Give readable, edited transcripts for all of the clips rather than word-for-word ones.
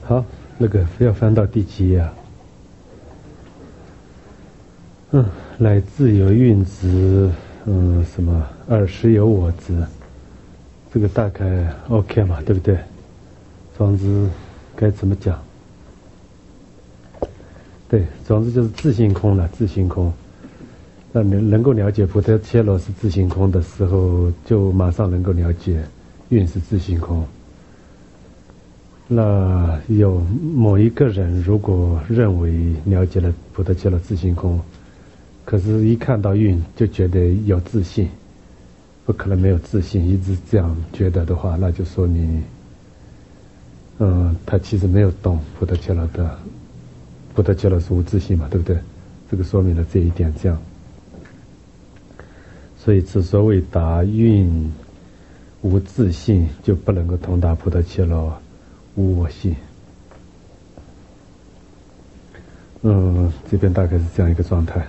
好，那个要翻到第几页啊？来自有蕴子，什么尔时有我执，这个大概 OK 嘛，对不对？庄子该怎么讲？对，庄子就是自性空了，自性空。那你能够了解菩提伽罗是自性空的时候，就马上能够了解蕴是自性空。那有某一个人如果认为了解了菩提伽罗自性空，可是一看到蕴就觉得有自信，不可能没有自信，一直这样觉得的话，那就说明他其实没有懂菩提伽罗的，菩提伽罗是无自性嘛，对不对？这个说明了这一点，这样。所以之所谓达蕴无自性，就不能够通达菩提伽罗无我性。这边大概是这样一个状态。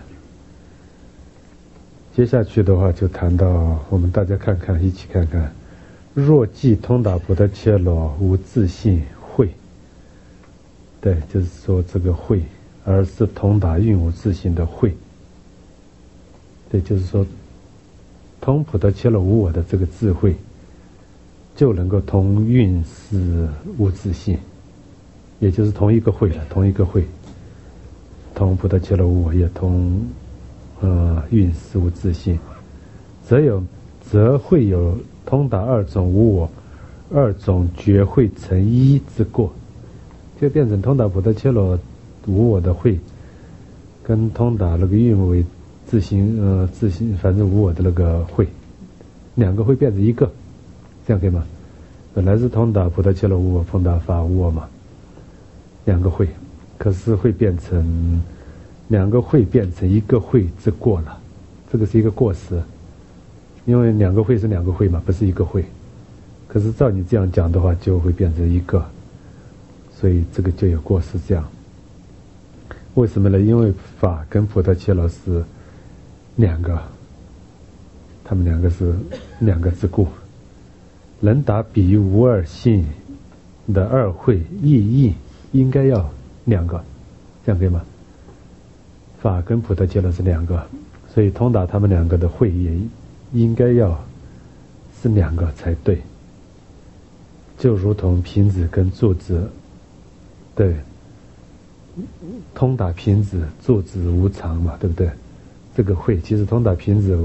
接下去的话就谈到，我们大家看看，一起看看，若即通达菩提伽罗无自性慧，对，就是说这个慧，而是通达蕴无自性的慧。对，就是说通菩提伽罗无我的这个智慧，就能够通蕴是无自性，也就是同一个慧了，同一个慧，通菩提伽罗无我，也通蕴是无自性，则会有通达二种无我，二种觉会成一之过，就变成通达菩提伽罗无我的慧，跟通达那个蕴为自性自性反正无我的那个慧，两个会变成一个，这样可以吗？本来是通达菩提伽罗无我，通达法无我嘛，两个慧，可是会变成两个会变成一个会之过了，这个是一个过失，因为两个会是两个会嘛，不是一个会。可是照你这样讲的话，就会变成一个，所以这个就有过失。这样，为什么呢？因为法跟菩提伽罗是两个，他们两个是两个之故。能达比喻无二性的二会意义，应该要两个，这样可以吗？法跟菩提伽罗是两个，所以通达他们两个的慧也应该要是两个才对。就如同瓶子跟柱子，对，通达瓶子柱子无常嘛，对不对？这个慧其实通达瓶子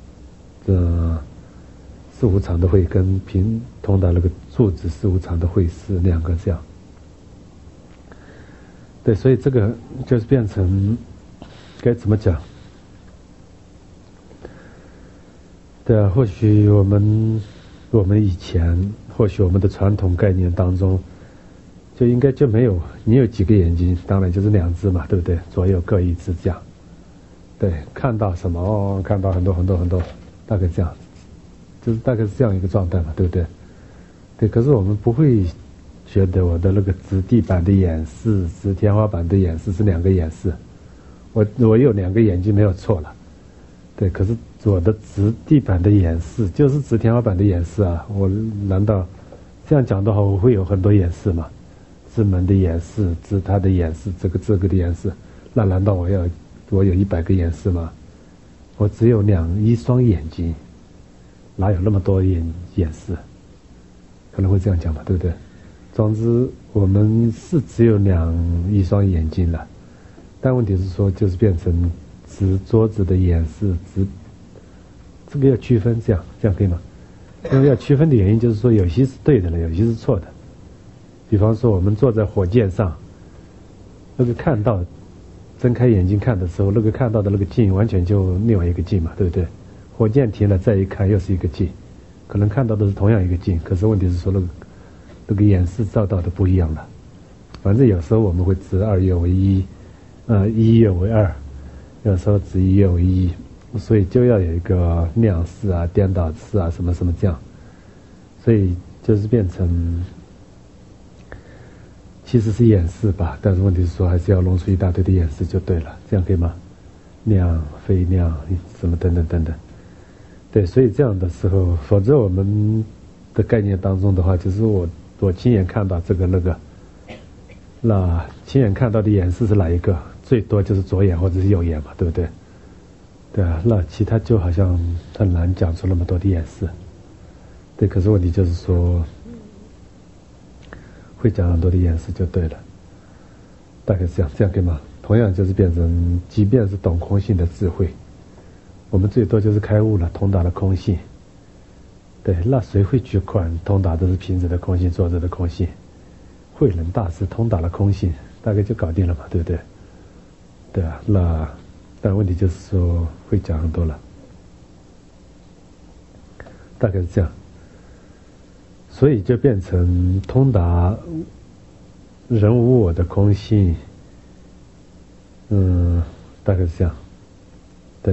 是无常的慧，跟通达那个柱子是无常的慧是两个这样。对，所以这个就是变成该怎么讲？对啊，或许我们以前，或许我们的传统概念当中，就应该就没有你有几个眼睛，当然就是两只嘛，对不对？左右各一只这样。对，看到什么？看到很多很多很多，大概这样，就是大概是这样一个状态嘛，对不对？对，可是我们不会觉得我的那个直地板的眼视、直天花板的眼视是两个眼视。我有两个眼睛没有错了，对，可是我的直地板的眼视就是直天花板的眼视啊，我难道这样讲的话，我会有很多眼视吗？直门的眼视，直他的眼视，这个的眼视，那难道我有100个眼视吗？我只有一双眼睛，哪有那么多眼视？可能会这样讲吧，对不对？总之，我们是只有一双眼睛了，但问题是说，就是变成直桌子的眼视，这个要区分，这样可以吗？因为要区分的原因就是说，有些是对的了，有些是错的。比方说，我们坐在火箭上，那个看到，睁开眼睛看的时候，那个看到的那个镜完全就另外一个镜嘛，对不对？火箭停了再一看，又是一个镜，可能看到的是同样一个镜，可是问题是说那个眼视照到的不一样了。反正有时候我们会指2月为1，1月为2，有时候指1月为1，所以就要有一个量视啊、颠倒视啊什么什么这样，所以就是变成其实是眼视吧，但是问题是说还是要弄出一大堆的眼视就对了，这样可以吗？量非量什么等等等等，对，所以这样的时候，否则我们的概念当中的话，就是我亲眼看到这个那个， 那亲眼看到的眼视是哪一个？最多就是左眼或者是右眼嘛，对不对？对啊，那其他就好像很难讲出那么多的眼视。对，可是问题就是说，会讲很多的眼视就对了。大概是这样可以吗？同样就是变成，即便是懂空性的智慧，我们最多就是开悟了，通达了空性。对，那谁会去管通达的是平时的空性、坐着的空性？慧能大师通达了空性，大概就搞定了嘛，对不对？对啊，那但问题就是说会讲很多了，大概是这样，所以就变成通达人无我的空性，大概是这样，对，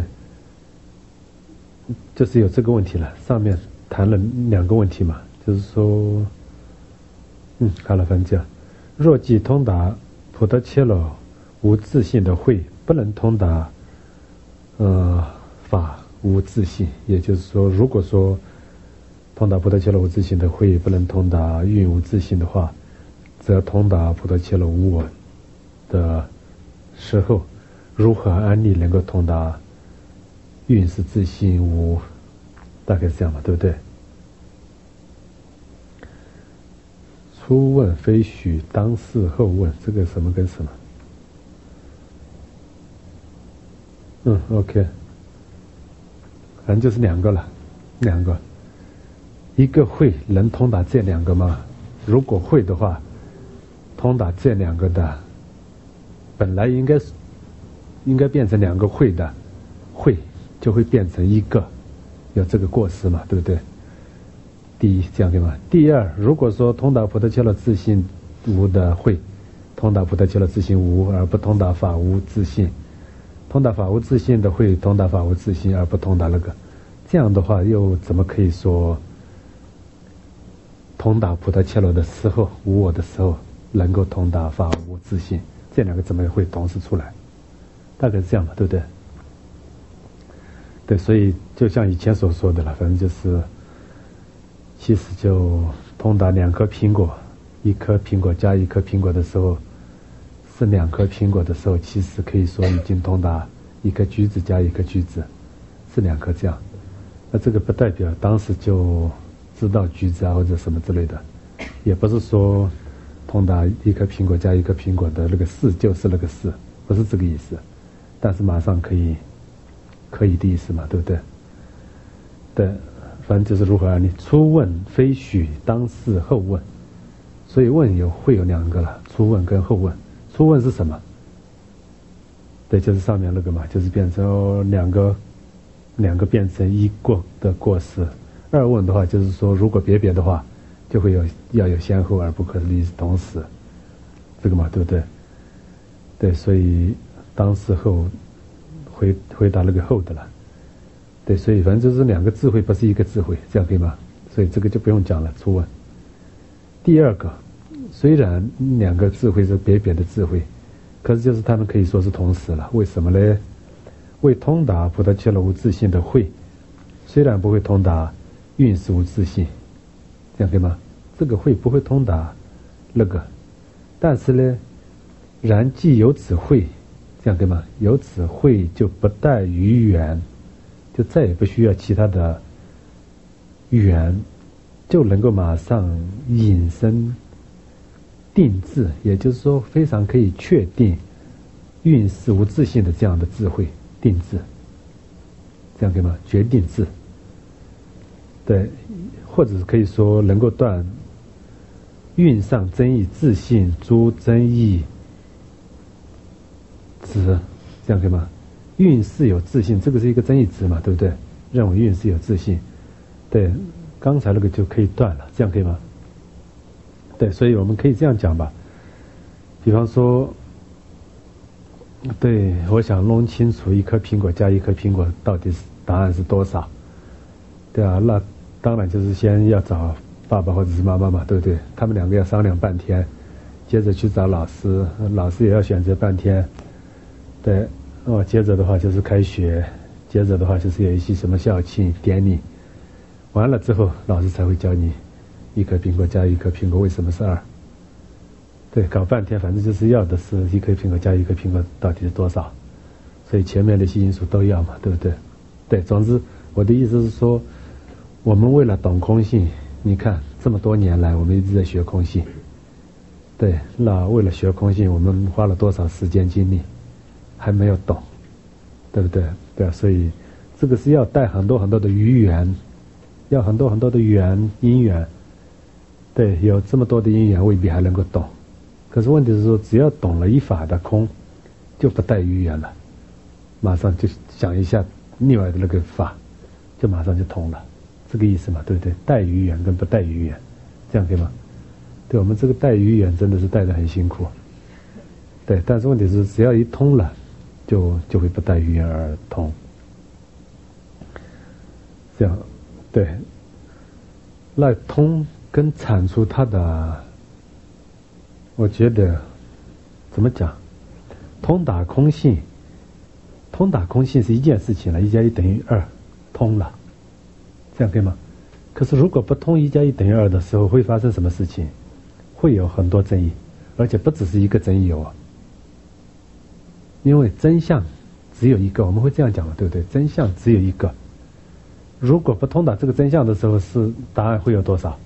就是有这个问题了。上面谈了2个问题嘛，就是说，好了，反正这样，若即通达普德切罗无自性的慧，不能通达法无自性。也就是说，如果说通达普德切罗无自性的慧不能通达蕴无自性的话，则通达普德切罗无我的时候，如何安立能够通达蕴是自性无？大概是这样嘛，对不对？初问非许，当事后问，这个什么跟什么？OK， 反正就是2个了，2个，一个会能通达这2个吗？如果会的话，通达这2个的，本来应该变成2个会的，会就会变成1个，有这个过失嘛，对不对？第一，这样对吗？第二，如果说通达普德切罗自性无的会，通达普德切罗自性无而不通达法无自性，通达法无自性的会通达法无自性而不通达那个，这样的话又怎么可以说通达普德切罗的时候，无我的时候能够通达法无自性？这2个怎么会同时出来？大概是这样嘛，对不对？对，所以就像以前所说的了，反正就是其实就通达2颗苹果，1颗苹果加1颗苹果的时候，是2颗苹果的时候，其实可以说已经通达1颗橘子加1颗橘子，是2颗这样。那这个不代表当时就知道橘子啊或者什么之类的，也不是说通达1颗苹果加1颗苹果的那个事就是那个事，不是这个意思。但是马上可以的意思嘛，对不对？对，反正就是如何安立。初问非许，当事后问。所以问会有2个了，初问跟后问。初问是什么？对，就是上面那个嘛，就是变成两个变成1过的过失。二问的话，就是说如果别的话，就会要有先后而不可立同时，这个嘛，对不对？对，所以当事后回答那个后的了。对，所以反正就是2个智慧，不是1个智慧，这样可以吗？所以这个就不用讲了。初问。第二个，虽然2个智慧是别的智慧，可是就是他们可以说是同时了。为什么呢？为通达普德切罗无自性的慧，虽然不会通达蕴是无自性，这样可以吗？这个慧不会通达那个，但是呢，然既有此慧，这样可以吗？有此慧就不待于缘，就再也不需要其他的缘，就能够马上引申定智，也就是说非常可以确定蕴是无自性的这样的智慧定智，这样可以吗？决定智。对，或者是可以说能够断蕴上争议自性诸争议值，这样可以吗？蕴是有自性，这个是一个争议值嘛，对不对？认为蕴是有自性，对，刚才那个就可以断了，这样可以吗？对，所以我们可以这样讲吧。比方说，对，我想弄清楚1颗苹果加1颗苹果到底答案是多少，对啊，那当然就是先要找爸爸或者是妈妈嘛，对不对？他们2个要商量半天，接着去找老师，老师也要选择半天，对，接着的话就是开学，接着的话就是有一些什么校庆典礼，完了之后老师才会教你1颗苹果加1颗苹果为什么是2， 对，搞半天，反正就是要的是一颗苹果加一颗苹果到底是多少，所以前面那些因素都要嘛，对不对？对，总之我的意思是说，我们为了懂空性，你看这么多年来我们一直在学空性，对，那为了学空性，我们花了多少时间精力，还没有懂，对不对？对啊，所以这个是要带很多很多的余缘，要很多很多的因缘，对，有这么多的因缘未必还能够懂。可是问题是说，只要懂了一法的空，就不带余缘了，马上就想一下另外的那个法，就马上就通了，这个意思嘛，对不对？带余缘跟不带余缘，这样可以吗？对，我们这个带余缘真的是带得很辛苦，对，但是问题是只要一通了，就会不带余缘而通，这样，对，那通跟产出它的。我觉得怎么讲，通达空性是一件事情了，1加1等于2，通了，这样可以吗？可是如果不通1加1等于2的时候，会发生什么事情？会有很多争议，而且不只是一个争议哦。因为真相只有一个，我们会这样讲嘛，对不对？真相只有一个，如果不通达这个真相的时候，是答案会有多少？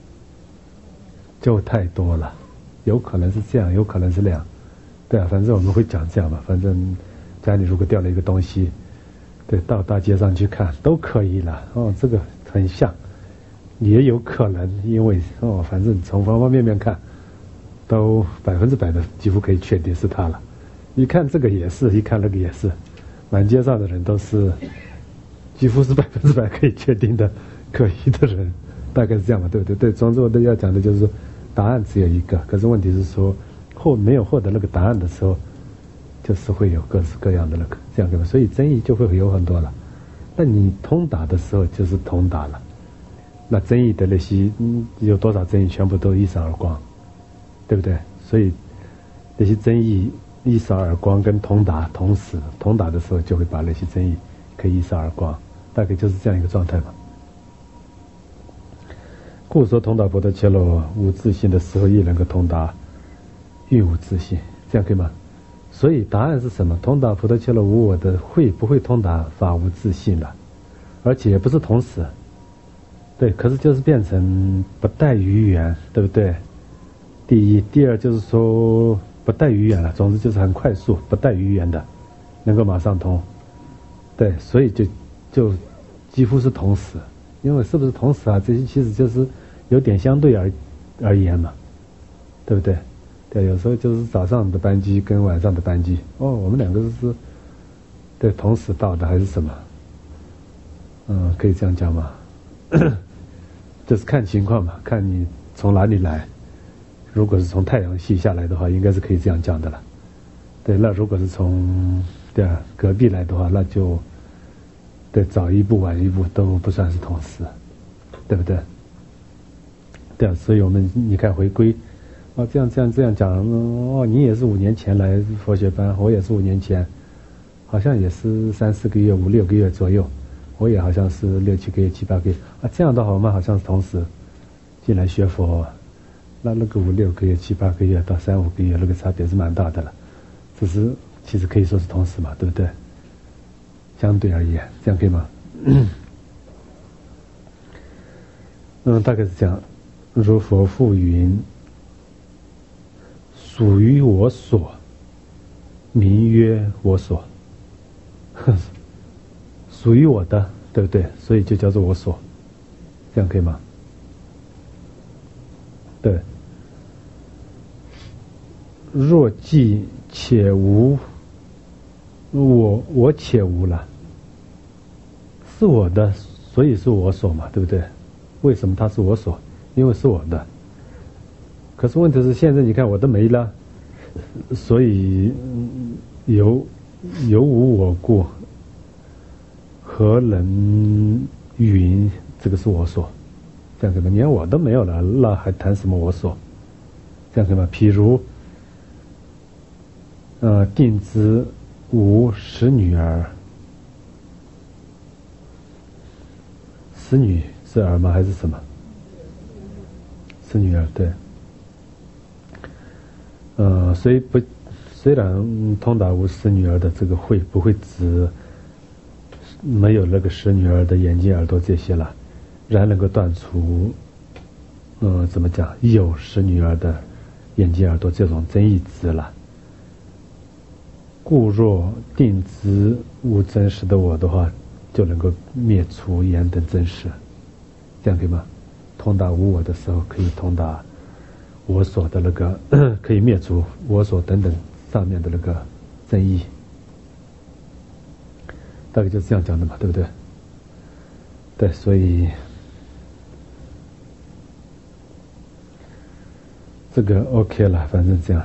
就太多了。有可能是这样，有可能是那样，对啊，反正我们会讲这样嘛。反正家里如果掉了一个东西，对，到大街上去看都可以了。哦，这个很像，也有可能，因为反正从方方面面看，都100%的几乎可以确定是他了。一看这个也是，一看那个也是，满街上的人都是，几乎是100%可以确定的可疑的人，大概是这样嘛，对不对？对，总之我都要讲的就是说。答案只有一个，可是问题是说，没有获得那个答案的时候，就是会有各式各样的那个这样对吧？所以争议就会有很多了。那你通达的时候就是通达了，那争议的那些有多少争议全部都一扫而光，对不对？所以那些争议一扫而光跟通达同时，通达的时候就会把那些争议可以一扫而光，大概就是这样一个状态嘛。故说通达不得切落无自性的时候，亦能够通达蕴无自性，这样可以吗？所以答案是什么？通达不得切落无我的会不会通达法无自性了？而且也不是同时，对，可是就是变成不带余缘，对不对？第一，第二就是说不带余缘了，总之就是很快速，不带余缘的，能够马上通，对，所以就几乎是同时。因为是不是同时啊？这些其实就是有点相对而言嘛，对不对？对，有时候就是早上的班机跟晚上的班机，我们两个是对同时到的还是什么？可以这样讲吗？就是看情况嘛，看你从哪里来。如果是从太阳系下来的话，应该是可以这样讲的了。对，那如果是从隔壁来的话，那就。对，早一步晚一步都不算是同时，对不对？对啊，所以我们你看回归，这样讲，你也是5年前来佛学班，我也是5年前，好像也是3、4个月、5、6个月左右，我也好像是6、7个月、7、8个月这样的话我们好像是同时进来学佛，那个5、6个月、7、8个月到3、5个月，那个差别是蛮大的了，只是其实可以说是同时嘛，对不对？相对而言，这样可以吗？大概是这样。如佛复云：“属于我所，名曰我所。”属于我的，对不对？所以就叫做我所，这样可以吗？对。若既且无，我且无了。是我的，所以是我所嘛，对不对？为什么它是我所？因为是我的。可是问题是，现在你看我都没了，所以有无我故，何能云这个是我所？这样可以吗？连我都没有了，那还谈什么我所？这样可以吗？譬如，定之无使女儿。使女是儿吗？还是什么？是女儿，对。 虽然通达无识女儿的这个慧不会指没有那个识女儿的眼睛耳朵这些了，然能够断除怎么讲有识女儿的眼睛耳朵这种真义执了。故若定知无真实的我的话，就能够灭除眼等真实，这样可以吗？通达无我的时候，可以通达我所的那个可以灭除我所等等上面的那个真义，大概就是这样讲的嘛，对不对？对，所以这个 OK 了，反正这样。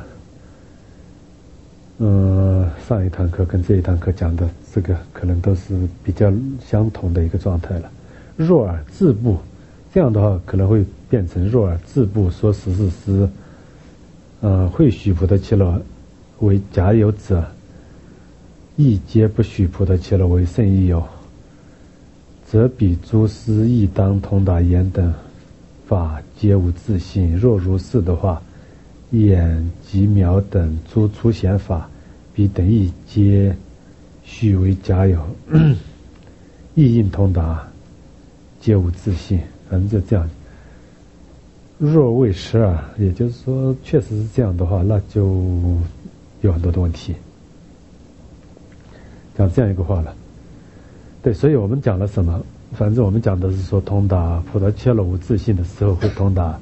上一堂课跟这一堂课讲的这个可能都是比较相同的一个状态了。若尔自部，这样的话可能会变成若尔自部说十四师，会许菩提伽罗为假有者，亦皆不许菩提伽罗为圣义有，则彼诸师亦当通达言等法皆无自性。若如是的话，眼及苗等诸出显法，彼等亦皆许为假有，亦应通达，皆无自性。反正就这样。若为实耳，也就是说，确实是这样的话，那就有很多的问题。讲这样一个话了，对，所以我们讲了什么？反正我们讲的是说，通达菩提伽罗无自性的时候，会通达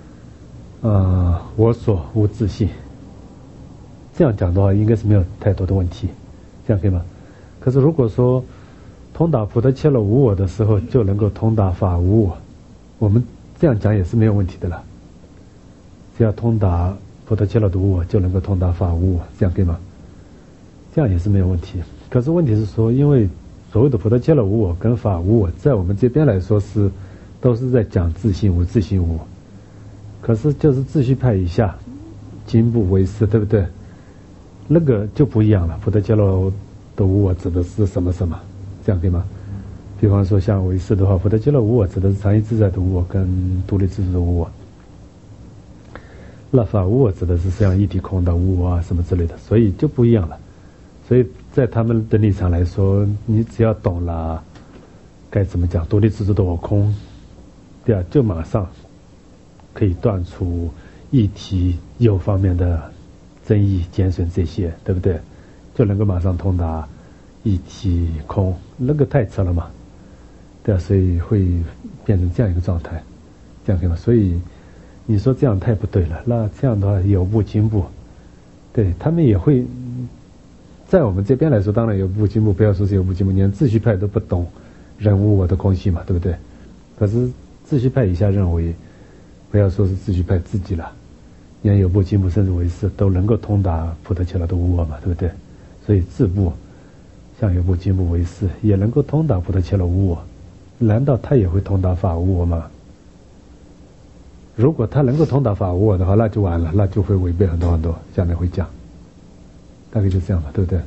我所无自性。这样讲的话，应该是没有太多的问题，这样可以吗？可是如果说通达菩提伽罗无我的时候，就能够通达法无我，我们这样讲也是没有问题的了。只要通达菩提伽罗的无我，就能够通达法无我，这样可以吗？这样也是没有问题。可是问题是说，因为所谓的菩提伽罗无我跟法无我，在我们这边来说都是在讲自性无、自性无。可是就是自序派以下，经部唯识，对不对？那个就不一样了。菩提伽罗的无我指的是什么什么，这样可以吗？比方说像唯识的话，菩提伽罗无我指的是常一自在的无我跟独立自主的无我。那法无我指的是像一体空的无我啊什么之类的，所以就不一样了。所以在他们的立场来说，你只要懂了该怎么讲独立自主的我空，对啊，就马上可以断除一体有方面的争议减损这些，对不对？就能够马上通达一体空，那个太扯了嘛，对啊，所以会变成这样一个状态，这样可以吗？所以你说这样太不对了。那这样的话有部经部，对他们也会，在我们这边来说，当然有部经部，不要说是有部经部，连自序派都不懂人无我的空性嘛，对不对？可是自序派以下认为，不要说是自序派自己了，连有部经部甚至唯识都能够通达菩提伽罗的无我嘛，对不对？所以自部像有部经部唯识也能够通达菩提伽罗无我，难道他也会通达法无我吗？如果他能够通达法无我的话，那就完了，那就会违背很多很多，将来会讲，大概就这样吧，对不对？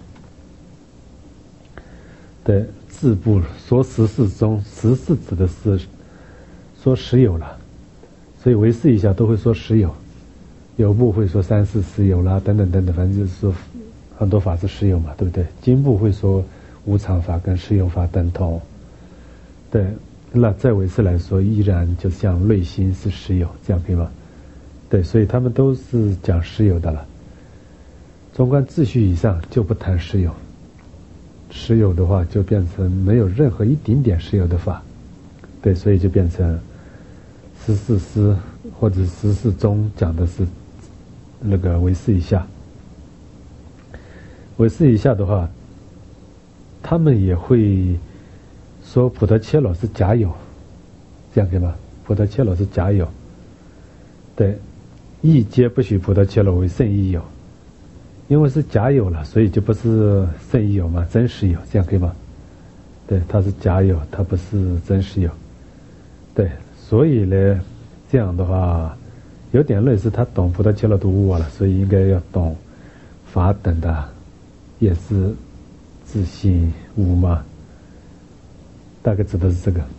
对，自部说十四中，十四指的是说实有了，所以唯识以下都会说实有，有部会说三世实有啦，等等等等，反正就是说很多法是实有嘛，对不对？经部会说无常法跟实有法等同，对。那在唯识来说，依然就像内心是实有，这样可以吗？对，所以他们都是讲实有的了。纵观秩序以上就不谈实有，实有的话就变成没有任何一丁点实有的法，对，所以就变成十四师或者十四宗讲的是那个唯识以下。唯识以下的话，他们也会说菩提伽罗是假有，这样可以吗？菩提伽罗是假有，对，亦皆不许菩提伽罗为圣义有，因为是假有了，所以就不是圣义有嘛，真实有，这样可以吗？对，它是假有，它不是真实有，对，所以呢，这样的话有点类似他懂菩提伽罗的无我了，所以应该要懂法等的，也是自性无嘛。大概指的是这个，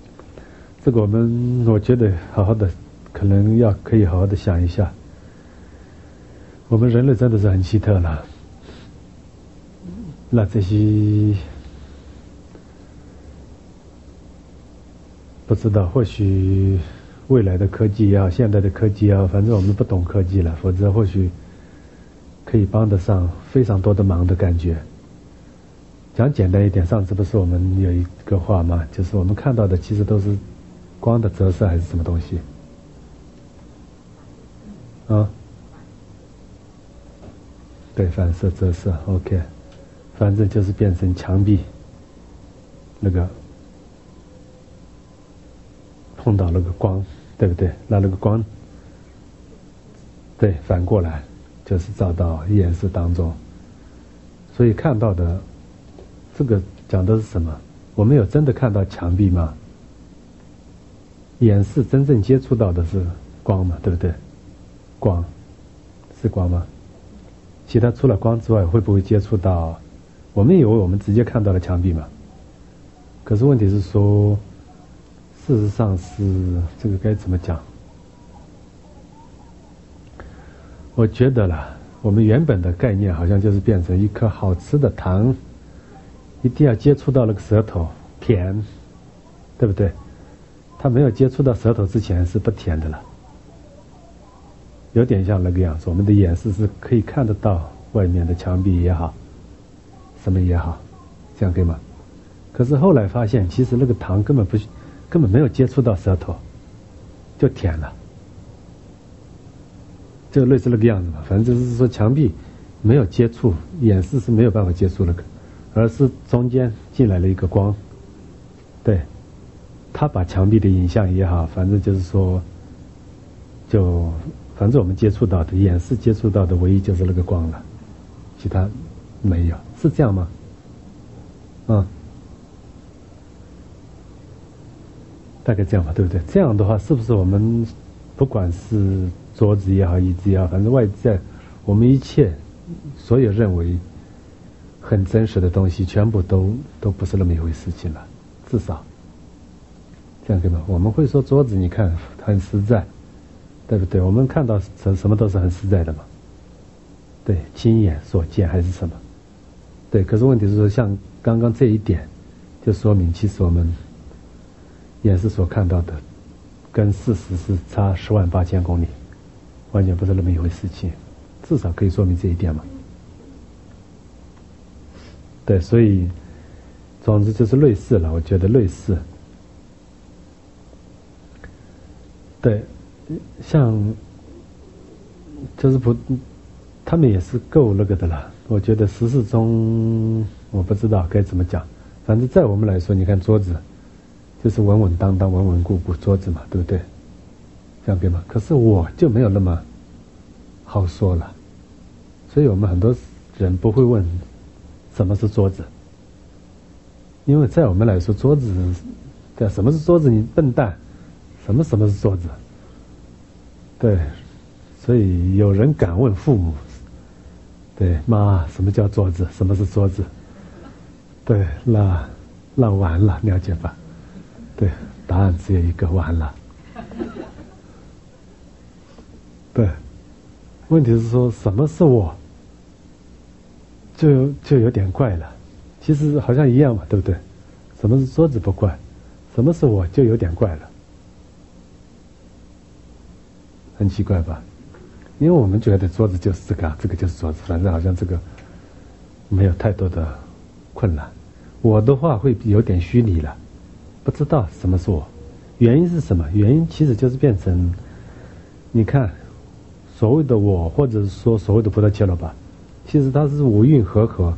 这个我觉得好好的，可能可以好好的想一下， 我们人类真的是很奇特了。那这些不知道，或许未来的科技也好，现在的科技也好，反正我们不懂科技了，否则或许可以帮得上非常多的忙的感觉。讲简单一点，上次不是我们有一个话吗？就是我们看到的其实都是光的折射还是什么东西啊？对，反射折射 OK， 反正就是变成墙壁那个碰到那个光，对不对？那个光对反过来就是照到颜色当中，所以看到的这个讲的是什么？我们有真的看到墙壁吗？眼视真正接触到的是光嘛，对不对？光是光吗？其他除了光之外，会不会接触到？我们以为我们直接看到了墙壁嘛？可是问题是说，事实上是这个该怎么讲？我觉得啦，我们原本的概念好像就是变成一颗好吃的糖，一定要接触到那个舌头甜，对不对？它没有接触到舌头之前是不甜的了，有点像那个样子。我们的眼视是可以看得到外面的墙壁也好，什么也好，这样对吗？可是后来发现，其实那个糖根本没有接触到舌头，就甜了，就类似那个样子嘛。反正就是说，墙壁没有接触，眼视是没有办法接触那个，而是中间进来了一个光，对。他把墙壁的影像也好，反正就是说，反正我们接触到的眼视接触到的唯一就是那个光了，其他没有，是这样吗？大概这样吧，对不对？这样的话，是不是我们不管是桌子也好，椅子也好，反正外在我们一切所有认为很真实的东西，全部都不是那么一回事情了，至少。这样对吗？我们会说桌子，你看很实在，对不对？我们看到什么都是很实在的嘛，对，亲眼所见还是什么？对，可是问题是说，像刚刚这一点，就说明其实我们眼视所看到的，跟事实是差108000公里，完全不是那么一回事情，至少可以说明这一点嘛。对，所以总之就是类似了，我觉得类似。对，像就是他们也是够那个的了。我觉得时事中我不知道该怎么讲，反正在我们来说，你看桌子就是稳稳当当、稳稳固固桌子嘛，对不对？这样对吗？可是我就没有那么好说了，所以我们很多人不会问什么是桌子，因为在我们来说，桌子对什么是桌子？你笨蛋！什么是桌子？对，所以有人敢问父母，对妈，什么叫桌子？什么是桌子？对，那完了，了解吧？对，答案只有一个，完了。对，问题是说什么是我？就有点怪了。其实好像一样嘛，对不对？什么是桌子不怪，什么是我就有点怪了。很奇怪吧？因为我们觉得桌子就是这个，这个就是桌子，反正好像这个没有太多的困难。我的话会有点虚拟了，不知道什么是我，原因是什么？原因其实就是变成，你看，所谓的我，或者是说所谓的菩萨切罗吧，其实它是五蕴和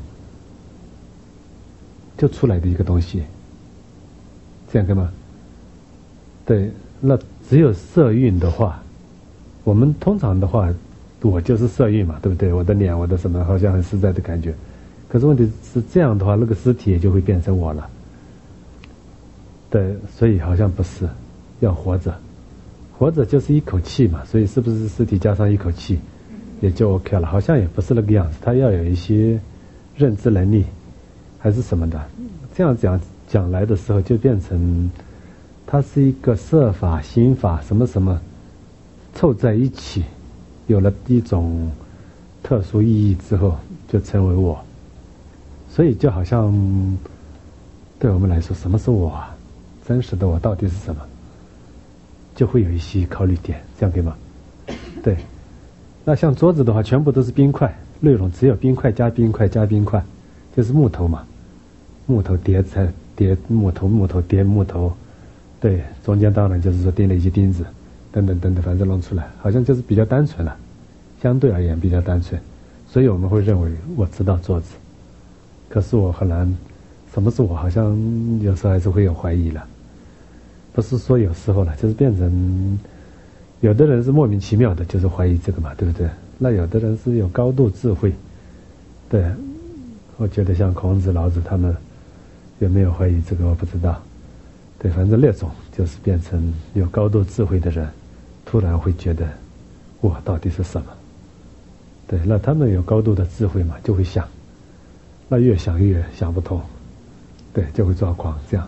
就出来的一个东西，这样干嘛？对，那只有色蕴的话。我们通常的话，我就是色蕴嘛，对不对？我的脸，我的什么，好像很实在的感觉。可是问题是这样的话，那个尸体也就会变成我了。对，所以好像不是，要活着，活着就是一口气嘛。所以是不是尸体加上一口气，也就 OK 了？好像也不是那个样子，他要有一些认知能力，还是什么的。这样讲来的时候，就变成它是一个色法、心法什么什么。凑在一起，有了一种特殊意义之后，就成为我。所以就好像对我们来说，什么是我啊？真实的我到底是什么？就会有一些考虑点，这样可以吗？对。那像桌子的话，全部都是冰块，内容只有冰块加冰块加冰块，就是木头嘛，木头叠木头叠木头，对，中间当然就是说钉了一些钉子，等等等等，反正弄出来，好像就是比较单纯了，相对而言比较单纯，所以我们会认为我知道桌子，可是我很难，什么是我，好像有时候还是会有怀疑了，不是说有时候了，就是变成。有的人是莫名其妙的，就是怀疑这个嘛，对不对？那有的人是有高度智慧，对，我觉得像孔子、老子他们有没有怀疑这个我不知道，对，反正那种就是变成有高度智慧的人，突然会觉得我到底是什么？对，那他们有高度的智慧嘛，就会想，那越想越想不通，对，就会抓狂，这样。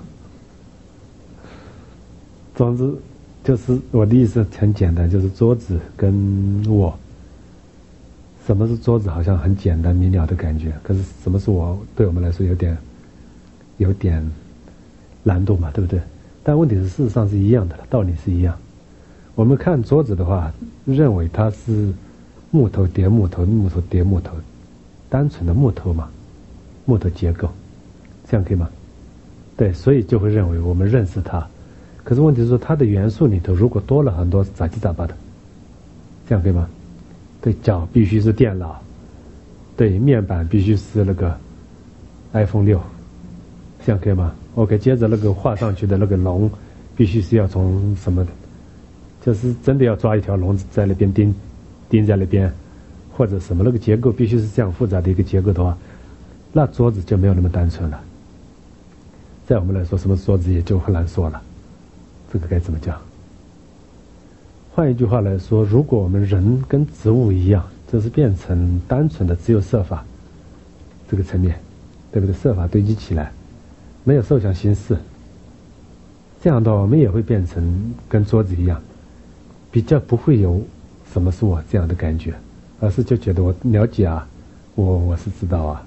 总之。就是我的意思很简单，就是桌子跟我，什么是桌子好像很简单明了的感觉，可是什么是我，对我们来说有点难度嘛，对不对？但问题是事实上是一样的，道理是一样。我们看桌子的话，认为它是木头叠木头，木头叠木头，单纯的木头嘛，木头结构，这样可以吗？对，所以就会认为我们认识它。可是问题是说，它的元素里头如果多了很多杂七杂八的，这样可以吗？对，脚必须是电脑，对，面板必须是那个 iPhone 6，这样可以吗 ？OK， 接着那个画上去的那个龙，必须是要从什么的，就是真的要抓一条龙在那边钉在那边，或者什么那个结构必须是这样复杂的一个结构的话，那桌子就没有那么单纯了。在我们来说，什么桌子也就很难说了。这个该怎么讲？换一句话来说，如果我们人跟植物一样，就是变成单纯的只有色法这个层面，对不对？色法堆积起来，没有受想行识，这样的话我们也会变成跟桌子一样，比较不会有什么是我这样的感觉，而是就觉得我了解啊，我是知道啊，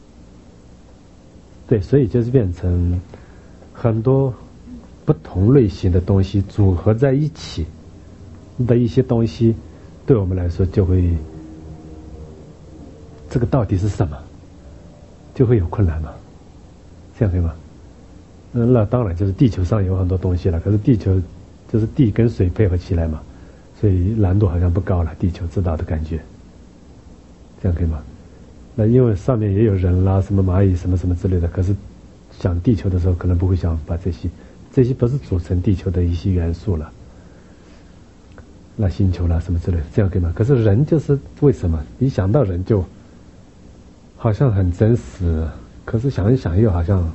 对，所以就是变成很多不同类型的东西组合在一起的一些东西，对我们来说就会，这个到底是什么，就会有困难嘛？这样可以吗？那当然就是地球上有很多东西了，可是地球就是地跟水配合起来嘛，所以难度好像不高了，地球知道的感觉，这样可以吗？那因为上面也有人啦，什么蚂蚁什么什么之类的，可是想地球的时候可能不会想把这些不是组成地球的一些元素了，那星球啦什么之类的，这样可以吗？可是人就是为什么一想到人就好像很真实，可是想一想又好像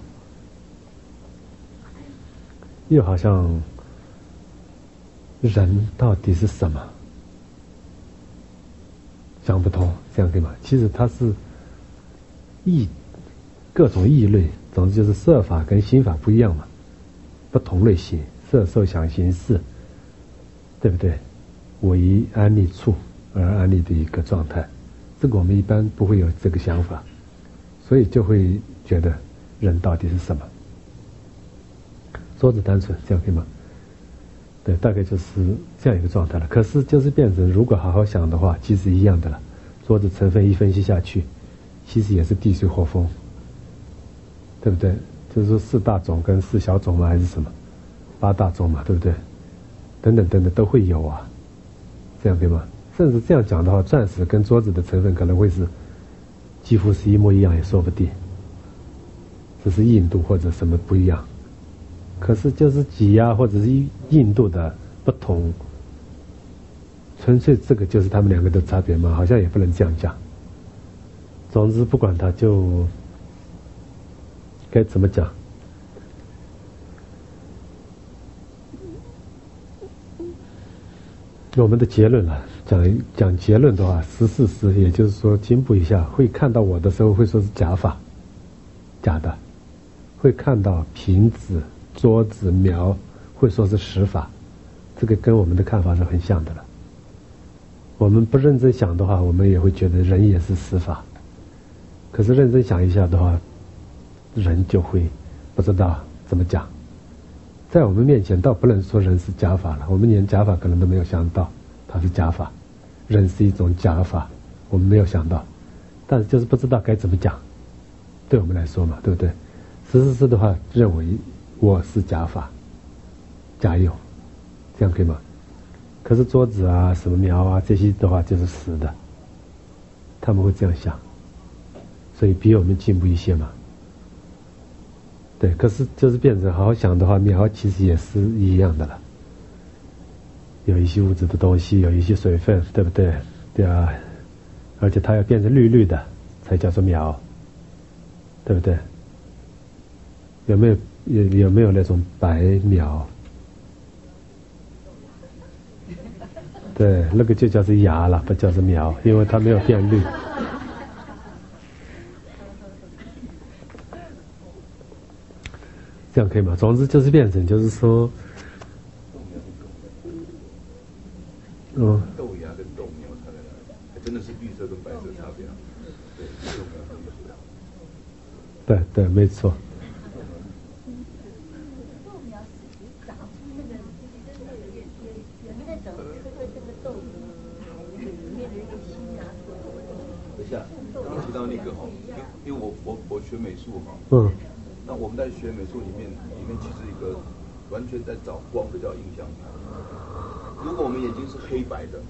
人到底是什么，想不通，这样可以吗？其实它是各种异类，总之就是色法跟心法不一样嘛，不同类型，色受想行识，对不对？为安立处而安立的一个状态，这个我们一般不会有这个想法，所以就会觉得人到底是什么？桌子单纯，这样可以吗？对，大概就是这样一个状态了。可是就是变成，如果好好想的话，其实一样的了。桌子成分一分析下去，其实也是地水火风，对不对？就是说4大种跟4小种嘛，还是什么8大种嘛，对不对？等等等等都会有啊，这样对吗？甚至这样讲的话，钻石跟桌子的成分可能会是几乎是一模一样，也说不定，只是硬度或者什么不一样。可是就是挤压或者是硬度的不同，纯粹这个就是他们两个的差别嘛，好像也不能这样讲。总之不管它，就该怎么讲，我们的结论了，讲结论的话，实事实，也就是说进步一下，会看到我的时候会说是假法，假的，会看到瓶子桌子苗会说是实法，这个跟我们的看法是很像的了。 我们不认真想的话，我们也会觉得人也是死法。可是认真想一下的话，人就会不知道怎么讲。在我们面前，倒不能说人是假法了，我们连假法可能都没有想到它是假法，人是一种假法，我们没有想到，但是就是不知道该怎么讲。对我们来说嘛，对不对？实事的话，认为我是假法，假有，这样可以吗？可是桌子啊、什么苗啊这些的话就是实的，他们会这样想，所以比我们进步一些嘛。对，可是就是变成好好想的话，苗其实也是一样的了，有一些物质的东西，有一些水分，对不对？对啊，而且它要变成绿绿的才叫做苗，对不对？有没有那种白苗？对，那个就叫做芽了，不叫做苗，因为它没有变绿。这样可以吗？总之就是变成，就是说， 豆芽跟豆苗差在哪里？还真的是绿色跟白色差别啊。 对对，没错。 豆苗是长出那个，有那种这个豆里面的一个心啊。 等一下，刚刚提到那个哈，因为我学美术哈。那我们在学美术里面其实一个完全在找光的叫印象派。如果我们眼睛是黑白的，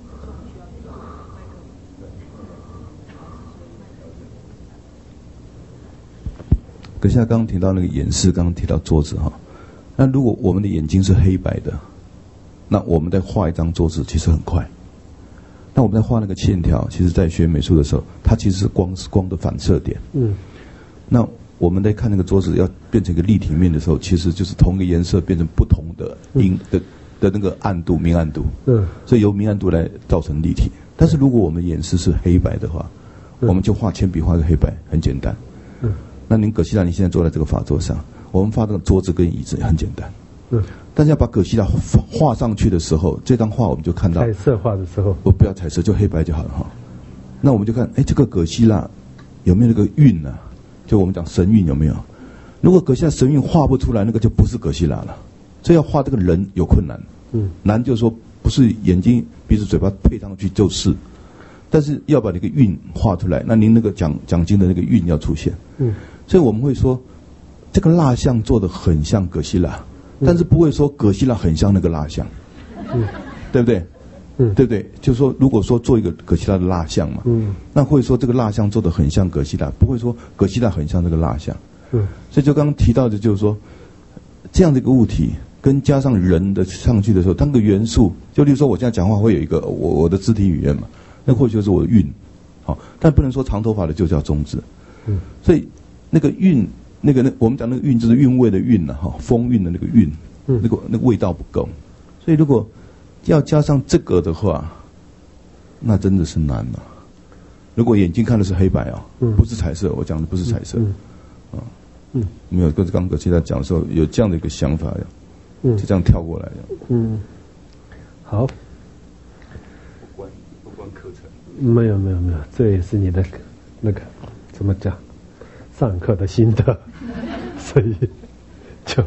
等一下刚刚提到那个演示，刚刚提到桌子哈。那如果我们的眼睛是黑白的，那我们在画一张桌子其实很快。那我们在画那个线条，其实在学美术的时候，它其实是光的反射点。那我们在看那个桌子要变成一个立体面的时候，其实就是同一个颜色变成不同的的那个暗度、明暗度。所以由明暗度来造成立体。但是如果我们演示是黑白的话，我们就画铅笔画个黑白，很简单。那您葛西拉，你现在坐在这个法座上，我们画这个桌子跟椅子也很简单。但是要把葛西拉画上去的时候，这张画我们就看到彩色画的时候， 不要彩色，就黑白就好了哈。那我们就看，这个葛西拉有没有那个韵呢？就我们讲神韵有没有？如果葛西拉神韵画不出来，那个就不是葛西拉了。所以要画这个人有困难。难就是说不是眼睛、鼻子、嘴巴配上去就是，但是要把那个韵画出来，那您那个讲经的那个韵要出现。所以我们会说，这个蜡像做得很像葛西拉，但是不会说葛西拉很像那个蜡像，对不对？对不对？就是说，如果说做一个葛西拉的蜡像嘛，那会说这个蜡像做得很像葛西拉，不会说葛西拉很像这个蜡像。所以就刚刚提到的，就是说，这样的一个物体跟加上人的上去的时候，当个元素，就例如说我现在讲话会有一个我的肢体语言嘛，那或许就是我的韵，好，但不能说长头发的就叫中指。所以那个韵，我们讲那个韵就是韵味的韵了哈，风韵的那个韵，那个味道不够，所以如果要加上这个的话，那真的是难了。如果眼睛看的是黑白啊，不是彩色，我讲的不是彩色，没有跟刚刚现在讲的时候有这样的一个想法呀，就这样跳过来的。 好。 不关课程。 没有，这也是你的那个怎么讲，上课的心得，所以就。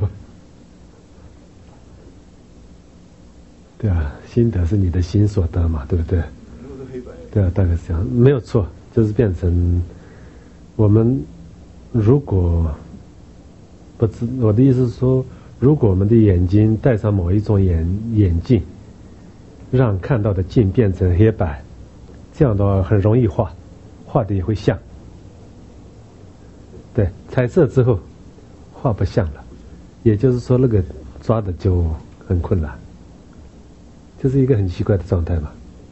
对啊，心得是你的心所得嘛，对不对？对啊，大概是这样，没有错，就是变成我们如果不知，我的意思是说，如果我们的眼睛戴上某一种眼镜，让看到的镜变成黑白，这样的话很容易画的也会像。对，彩色之后画不像了，也就是说那个抓的就很困难。这是一个很奇怪的状态嘛。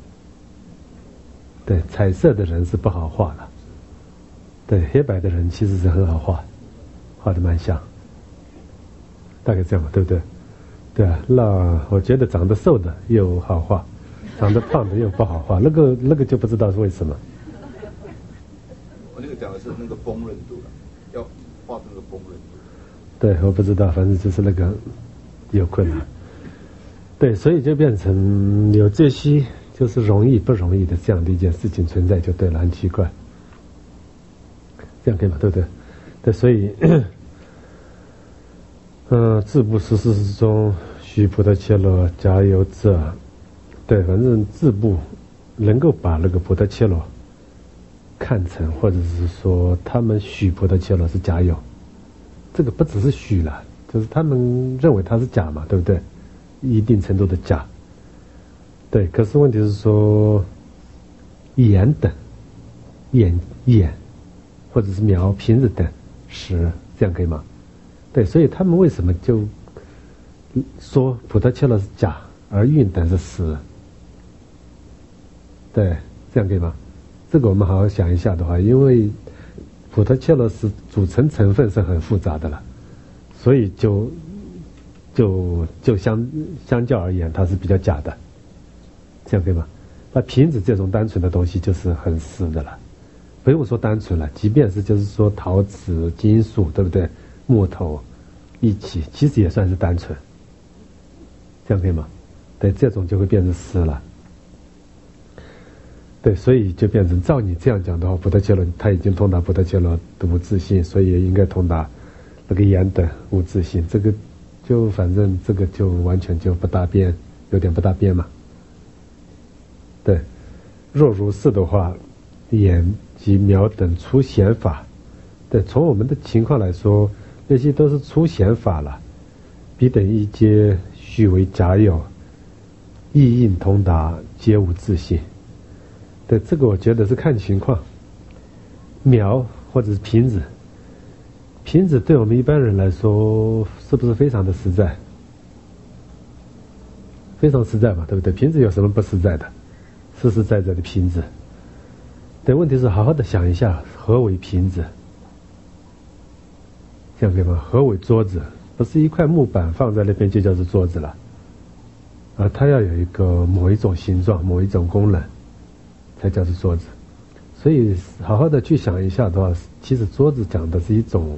对，彩色的人是不好画的，对，黑白的人其实是很好画的蛮像，大概这样嘛，对不对？对啊，那我觉得长得瘦的又好画，长得胖的又不好画，那个就不知道是为什么。 我那个讲的是那个锋润度了，要画出那个锋润度。 对，我不知道，反正就是那个有困难。对，所以就变成有这些， 就是容易不容易的这样的一件事情存在就对了，很奇怪。这样可以吗？对不对？对，所以，自部十四之中，须菩提伽罗假有者，对，反正自部能够把那个菩提伽罗看成，或者是说他们许菩提伽罗是假有，这个不只是许了，就是他们认为它是假嘛，对不对？一定程度的假。对，可是问题是说，眼等，眼，或者是描瓶子等实，这样可以吗？对，所以他们为什么就说菩提伽罗是假，而蕴等是实？对，这样可以吗？这个我们好好想一下的话，因为菩提伽罗是组成成分是很复杂的了，所以就相较而言，它是比较假的，这样可以吗？那瓶子这种单纯的东西就是很实的了，不用说单纯了，即便是就是说陶瓷、金属，对不对？木头一起，其实也算是单纯，这样可以吗？对，这种就会变成实了。对，所以就变成照你这样讲的话，菩提伽罗他已经通达菩提伽罗的无自性，所以也应该通达那个眼等无自性。这个就反正这个就完全就不搭边，有点不搭边嘛。对，若如是的话，眼及描等出显法，对，从我们的情况来说，那些都是出显法了。彼等一皆须为假有，意应通达，皆无自性。对，这个我觉得是看情况。描或者是瓶子，瓶子对我们一般人来说，是不是非常的实在？非常实在嘛，对不对？瓶子有什么不实在的？实实在在的瓶子。对，问题是好好的想一下，何为瓶子？这样可以吗？何为桌子？不是一块木板放在那边就叫做桌子了，而它要有一个某一种形状、某一种功能，才叫做桌子。所以好好的去想一下的话，其实桌子讲的是一种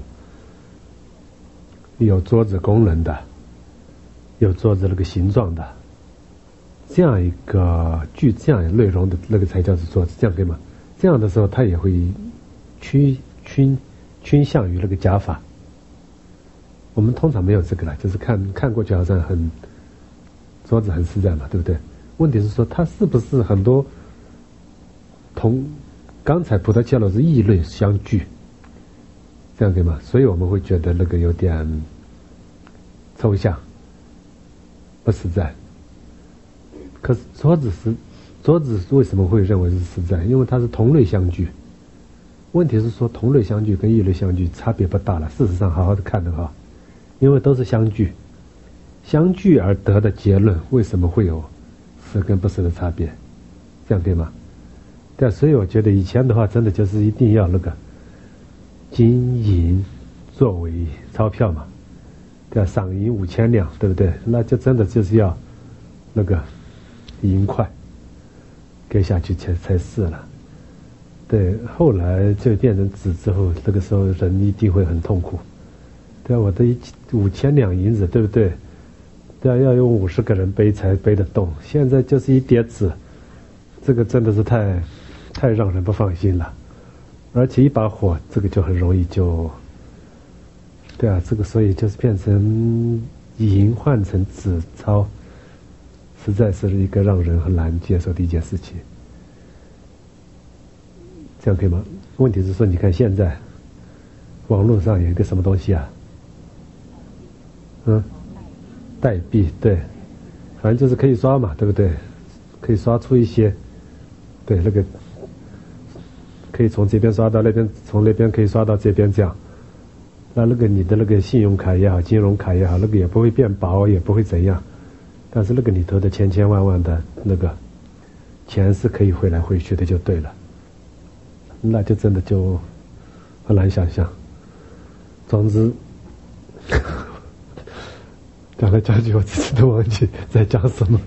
有桌子功能的、有桌子那个形状的这样一个具这样内容的那个才叫做桌子，这样可以吗？这样的时候，它也会趋向于那个假法。我们通常没有这个了，就是看过去好像很桌子很实在嘛，对不对？问题是说它是不是很多同刚才菩提伽罗是异类相聚，这样可以吗？所以我们会觉得那个有点抽象，不实在。可是桌子为什么会认为是实在？因为它是同类相聚。问题是说同类相聚跟异类相聚差别不大了。事实上好好的看的话，因为都是相聚而得的结论，为什么会有实跟不实的差别？这样对吗？对，所以我觉得以前的话，真的就是一定要那个金银作为钞票嘛，对吧？赏银5000两，对不对？那就真的就是要那个银块给下去才是了。对，后来就变成纸之后，这个时候人一定会很痛苦。对啊，我的5000两银子，对不对？对啊，要用50个人背才背得动。现在就是一叠纸，这个真的是太让人不放心了。而且一把火，这个就很容易就，对啊，这个所以就是变成银换成纸钞，实在是一个让人很难接受的一件事情。这样可以吗？问题是说，你看现在网络上有一个什么东西啊？代币，对，反正就是可以刷嘛，对不对？可以刷出一些，对，那个可以从这边刷到那边，从那边可以刷到这边，这样。那个你的那个信用卡也好，金融卡也好，那个也不会变薄，也不会怎样。但是那个里头的千万的那个钱是可以汇来汇去的，就对了。那就真的就很难想象。总之，讲来讲去，我自己都忘记在讲什么。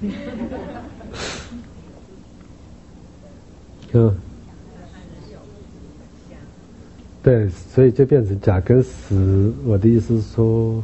对，所以就变成假跟实。我的意思是说，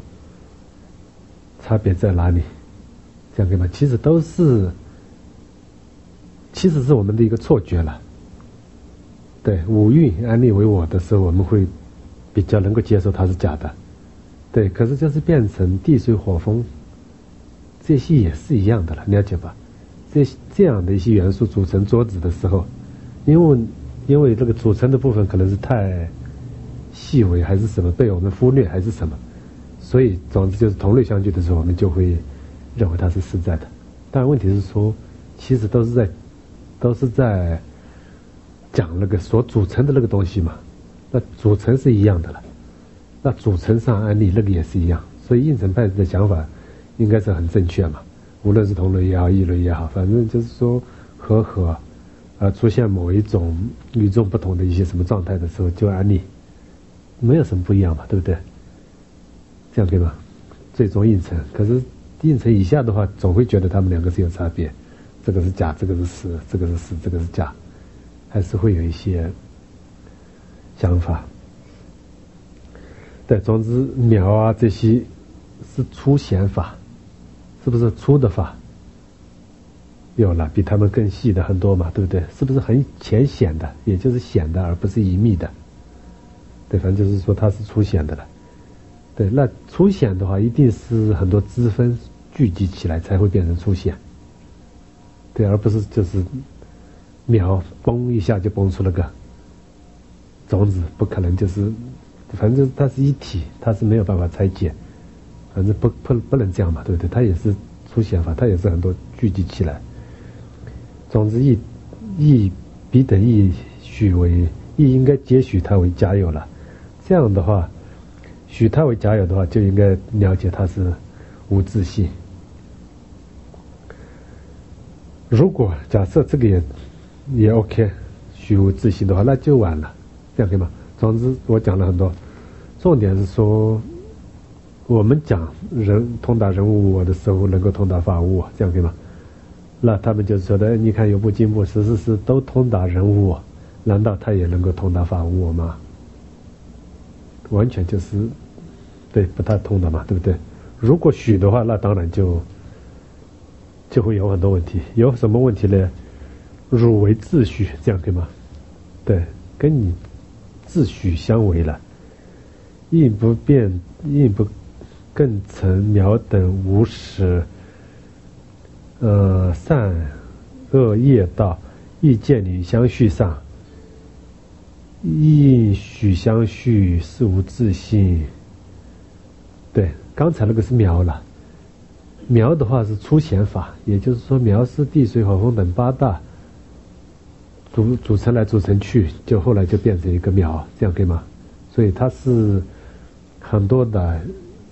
差别在哪里？这样可以吗？其实都是其实是我们的一个错觉了。对，五蕴安立为我的时候，我们会比较能够接受它是假的。对，可是就是变成地水火风，这些也是一样的了，了解吧？这样的一些元素组成桌子的时候，因为这个组成的部分可能是太细微，还是什么被我们忽略，还是什么，所以总之就是同类相聚的时候，我们就会认为它是实在的。但问题是说，其实都是在讲那个所组成的那个东西嘛，那组成是一样的了，那组成上安立那个也是一样，所以应成派的想法应该是很正确嘛。无论是同类也好，异类也好，反正就是说和出现某一种与众不同的一些什么状态的时候，就安立，没有什么不一样嘛，对不对？这样对吧？最终应成，可是应成以下的话，总会觉得他们两个是有差别，这个是假，这个是实，这个是实，这个是假，还是会有一些想法。对，总之苗啊这些是粗显法，是不是粗的法？有了，比他们更细的很多嘛，对不对？是不是很浅显的，也就是显的，而不是隐秘的？对，反正就是说它是粗显的了。对，那粗显的话，一定是很多支分聚集起来才会变成粗显。对，而不是就是苗嘣一下就蹦出了个种子，不可能就是，反正它是一体，它是没有办法拆解，反正不能这样嘛，对不对？它也是粗显法，它也是很多聚集起来。总之义彼等义许为义，应该皆许它为假有了。这样的话，许它为假有的话，就应该了解它是无自性。如果假设这个也 OK， 虚无自性的话，那就完了，这样可以吗？总之我讲了很多，重点是说，我们讲人通达人无我的时候，能够通达法无我，这样可以吗？那他们就是说的，你看有部经部实都通达人无我，难道他也能够通达法无我吗？完全就是对不太通的嘛，对不对？如果许的话，那当然就会有很多问题。有什么问题呢？汝为自许，这样可以吗？对，跟你自许相违了。应不更成苗等无始善恶业道，亦见你相续上，应许相续是无自性。对，刚才那个是苗了。苗的话是粗显法，也就是说苗是地水火风等八大组成来组成去，就后来就变成一个苗，这样可以吗？所以它是很多的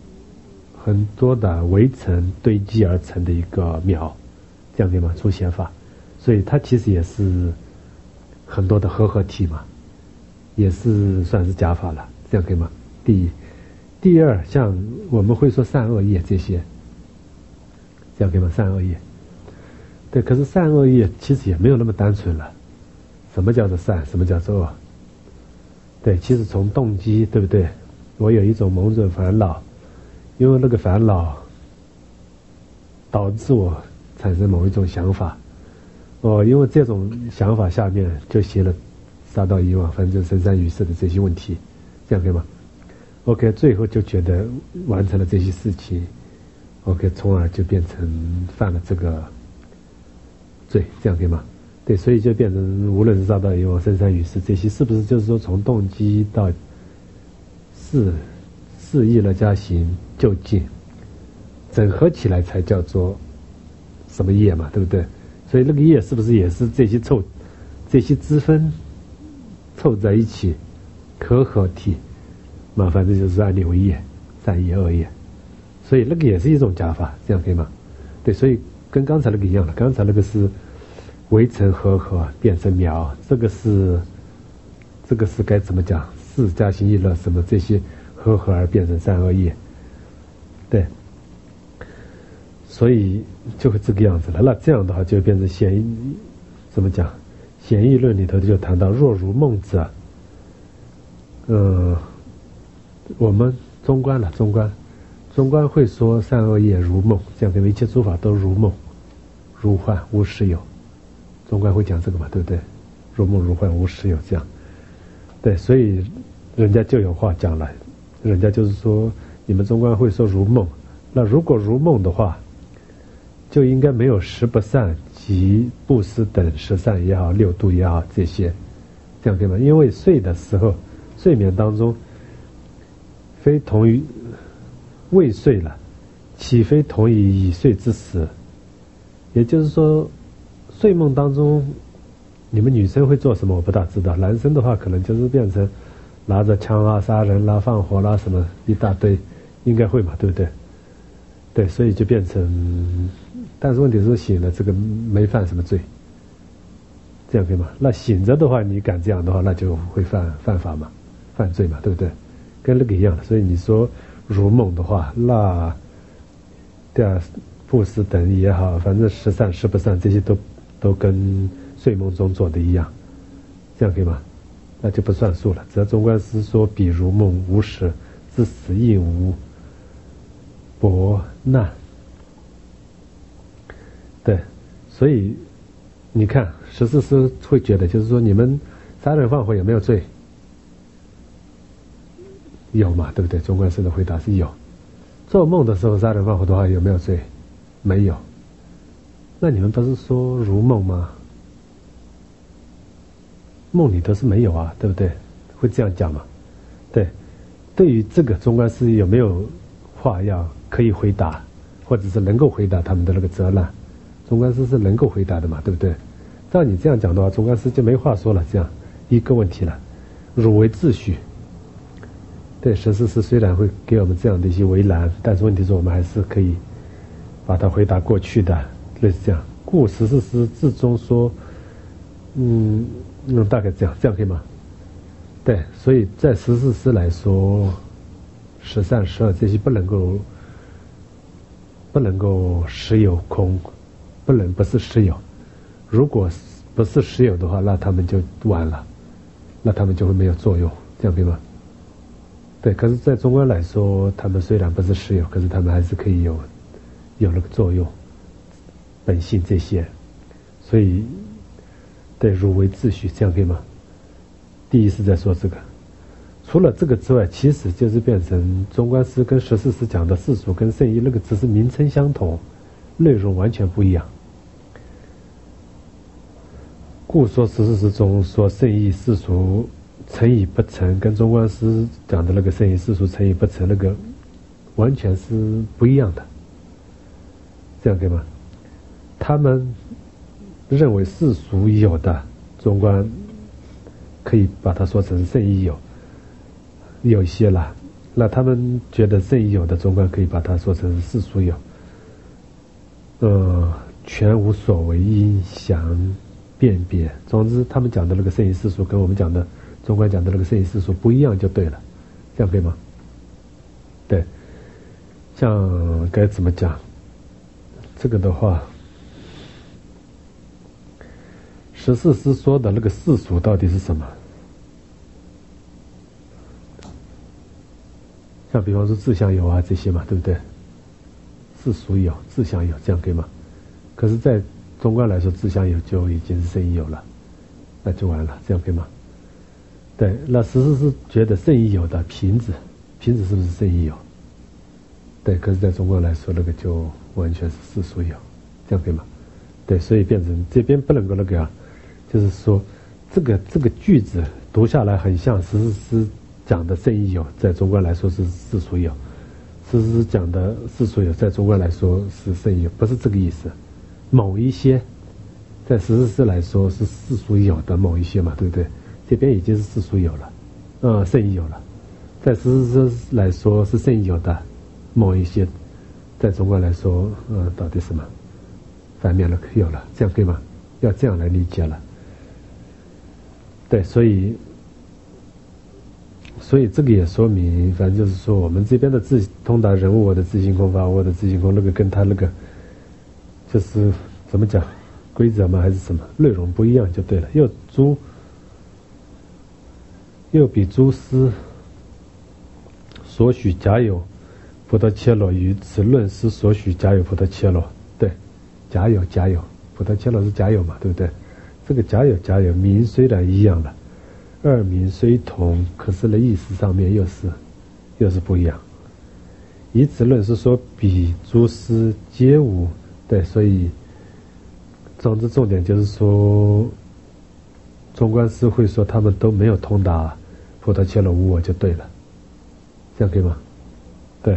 围城堆积而成的一个苗，这样可以吗？粗显法，所以它其实也是很多的合体嘛，也是算是假法了，这样可以吗？第二，像我们会说善恶业这些，这样可以吗？善恶业，对，可是善恶业其实也没有那么单纯了。什么叫做善？什么叫做恶？对，其实从动机，对不对？我有一种某种烦恼，因为那个烦恼导致我产生某一种想法，因为这种想法下面就写了杀盗淫妄纷争生三于世的这些问题，这样可以吗？ OK， 最后就觉得完成了这些事情 ，OK， 从而就变成犯了这个罪，这样可以吗？对，所以就变成无论是杀盗淫妄生三于世这些，是不是就是说从动机到事意了加行就近，整合起来才叫做什么业嘛，对不对？所以那个业是不是也是这些支分凑在一起合体？嘛，反正就是按理为业，善业恶业，所以那个也是一种假法，这样可以吗？对，所以跟刚才那个一样的，刚才那个是围城合变成苗，这个是该怎么讲？事加行意乐什么这些合而变成善恶业，对，所以就会这个样子了。那这样的话就变成怎么讲？显义论里头就谈到，若如梦者，我们中观会说善恶业如梦，这样的一切诸法都如梦、如幻、无实有。 中观会讲这个嘛，对不对？如梦如幻，无实有这样。对，所以人家就有话讲了，人家就是说，你们中观会说如梦，那如果如梦的话，就应该没有十不善及布施等十善也好，六度也好，这些，这样对吗？因为睡的时候，睡眠当中，非同于未睡了，岂非同于已睡之时？也就是说，睡梦当中，你们女生会做什么？我不大知道。男生的话，可能就是变成拿着枪啊、杀人啦、放火啦什么一大堆，应该会嘛，对不对？对，所以就变成，但是问题是醒了，这个没犯什么罪，这样可以吗？那醒着的话，你敢这样的话，那就会犯法嘛，犯罪嘛，对不对？跟那个一样的。所以你说如梦的话，那对啊，布施等也好，反正十善十不善这些都跟睡梦中做的一样，这样可以吗？那就不算数了。只要中观师说比如梦无实，至死亦无薄难。对，所以你看十四师会觉得，就是说你们杀人放火有没有罪？有嘛，对不对？中观师的回答是有。做梦的时候杀人放火的话有没有罪？没有。那你们不是说如梦吗？梦里头是没有啊，对不对？会这样讲嘛？对。对于这个中观师有没有话要可以回答，或者是能够回答他们的那个责难？中观师是能够回答的嘛，对不对？照你这样讲的话，中观师就没话说了。这样一个问题了，汝为秩序。对，十四师虽然会给我们这样的一些为难，但是问题是我们还是可以把它回答过去的，类似这样。故十四师至终说，大概这样可以吗？对，所以在十四师来说，十善十恶这些不能够实有空，不是实有。如果不是实有的话，那他们就完了，那他们就会没有作用，这样可以吗？对，可是在中观来说，他们虽然不是实有，可是他们还是可以有那个作用，本性这些。所以对，汝为秩序，这样可以吗？第一是在说这个。除了这个之外，其实就是变成中观师跟十四师讲的世俗跟圣义那个只是名称相同，内容完全不一样。故说十四师中说圣义世俗成与不成，跟中观师讲的那个圣义世俗成与不成那个完全是不一样的，这样可以吗？他们认为世俗有的中观可以把它说成圣义有一些了，那他们觉得圣义有的中观可以把它说成世俗有，全无所谓因详辨别。总之他们讲的那个圣义世俗跟我们讲的中观讲的那个圣义世俗不一样就对了，这样可以吗？对，像该怎么讲这个的话，十四师说的那个世俗到底是什么？像比方说自相有啊这些嘛，对不对？世俗有、自相有，这样可以吗？可是在中观来说，自相有就已经是圣义有了，那就完了，这样可以吗？对，那十四师觉得圣义有的瓶子是不是圣义有？对，可是在中观来说，那个就完全是世俗有，这样可以吗？对，所以变成这边不能够那个就是说这个句子读下来很像十四师讲的圣义有，在中观来说是世俗有；十四师讲的世俗有，在中观来说是圣义有，不是这个意思。某一些在十四师来说是世俗有的某一些嘛，对不对？这边已经是世俗有了，圣义有了。在十四师来说是圣义有的某一些，在中观来说，到底什么反面了有了，这样可以吗？要这样来理解了。对，所以这个也说明，反正就是说我们这边的通达人物，我的自性空法，我的自性空，那个跟他那个就是怎么讲规则吗？还是什么内容不一样就对了。又比诸师所许假有不得切罗，于此论师所许假有不得切罗。对，假有不得切罗是假有嘛，对不对？ 这个假有假有，名虽然一样了，二名虽同，可是呢意思上面又是不一样。以此论是说彼诸师皆无，对，所以总之重点就是说，中观师会说他们都没有通达菩提伽罗无我就对了，这样可以吗？对。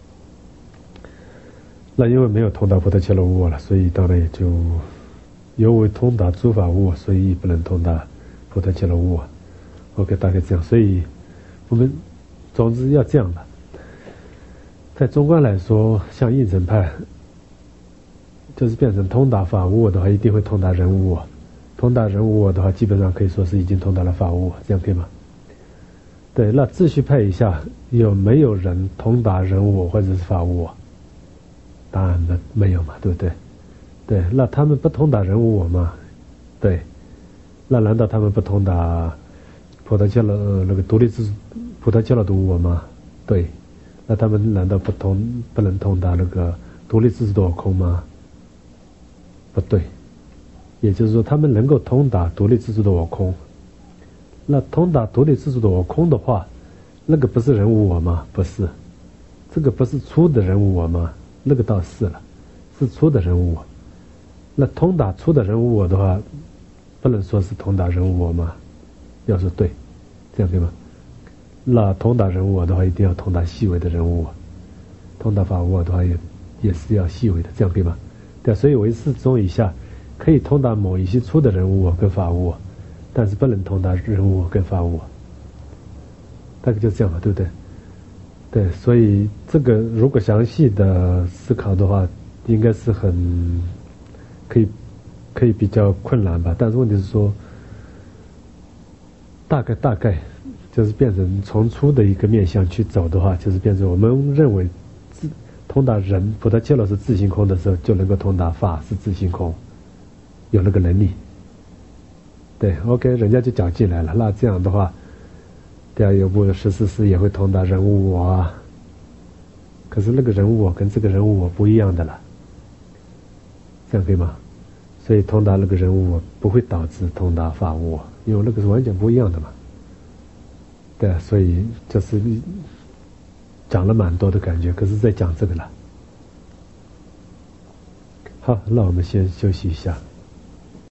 那因为没有通达菩提伽罗无我了，所以当然也就犹为通达诸法无我，所以不能通达菩提伽罗无我。OK， 大概这样，所以我们总之要这样的。在中观来说，像应成派，就是变成通达法无我的话，一定会通达人无我。通达人无我的话，基本上可以说是已经通达了法无我，这样可以吗？对，那秩序派以下有没有人通达人无我或者是法无我？答案没有嘛，对不对？对，那他们不通达人无我吗？对，那难道他们不通达菩提伽罗那个独立自菩提伽罗的无我吗？对。那他们难道不能通达那个独立自主的我空吗？不对，也就是说他们能够通达独立自主的我空。那通达独立自主的我空的话，那个不是人无我吗？不是，这个不是粗的人无我吗？那个倒是了，是粗的人无我。那通达粗的人无我的话，不能说是通达人无我吗？要说对，这样对吗？那通达人无我的话，一定要通达细微的人无我；通达法无我的话，也是要细微的，这样对吗？对，所以唯识宗以下可以通达某一些粗的人无我跟法无我，但是不能通达人无我跟法无我。大概就这样嘛，对不对？对，所以这个如果详细的思考的话，应该是很可以比较困难吧。但是问题是说，大概。就是变成从粗的一个面向去走的话，就是变成我们认为通达人菩提伽罗是自性空的时候，就能够通达法是自性空，有那个能力。对 ，OK， 人家就讲进来了。那这样的话，对啊，有部14师也会通达人无我啊。可是那个人无我跟这个人无我不一样的了，这样可以吗？所以通达那个人无我不会导致通达法无我，因为那个是完全不一样的嘛。对，所以就是讲了蛮多的感觉，可是在讲这个了。好，那我们先休息一下。